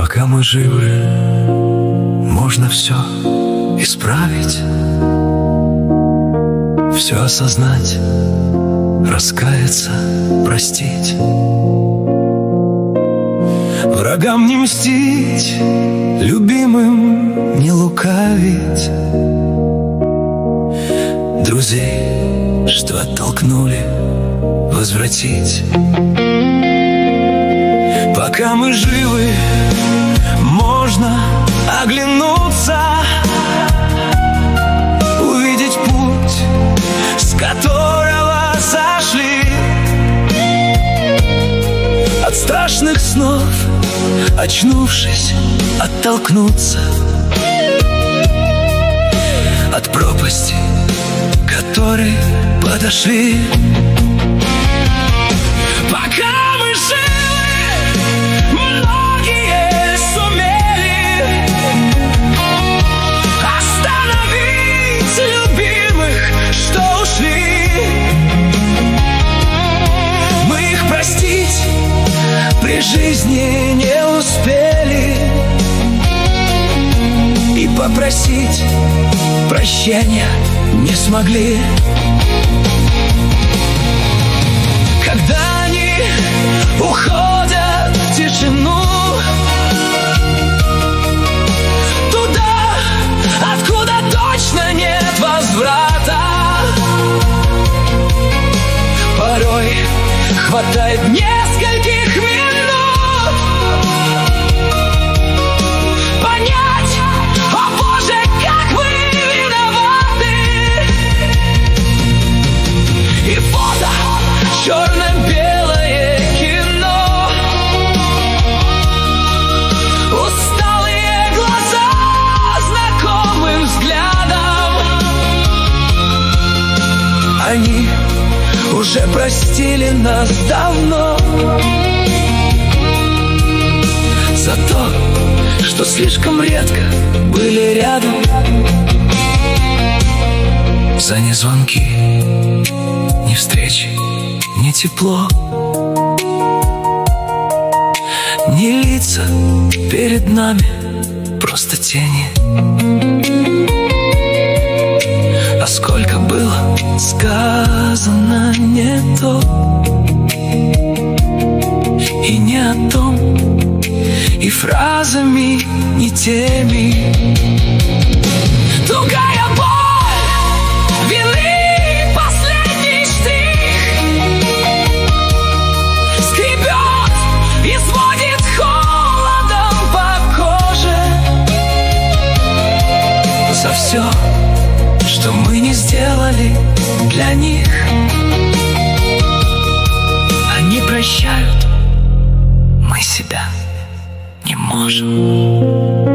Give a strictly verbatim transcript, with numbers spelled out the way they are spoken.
Пока мы живы, можно все исправить, все осознать, раскаяться, простить. Врагам не мстить, любимым не лукавить, друзей, что оттолкнули, возвратить. Пока мы живы, можно оглянуться, увидеть путь, с которого сошли. От страшных снов, очнувшись, оттолкнуться от пропасти, к которой подошли. Пока мы живы, многие сумели остановить любимых, что ушли. Мы их простить при жизни не успели и попросить прощения не смогли. Когда они уходят в тишину, туда, откуда точно нет возврата, порой хватает нескольких минут понять: о Боже, как вы виноваты. И фото черно-белое кино, усталые глаза знакомым взглядом. Они уже простили нас давно за то, что слишком редко были рядом, за ни звонки, ни встречи, ни тепло, ни лица перед нами, просто тени. А сколько было сказано не то и не о том, и фразами не теми. Тугая боль вины, последний штрих, скребет и сводит холодом по коже. За все, что мы не сделали для них, они прощают, мы себя не можем.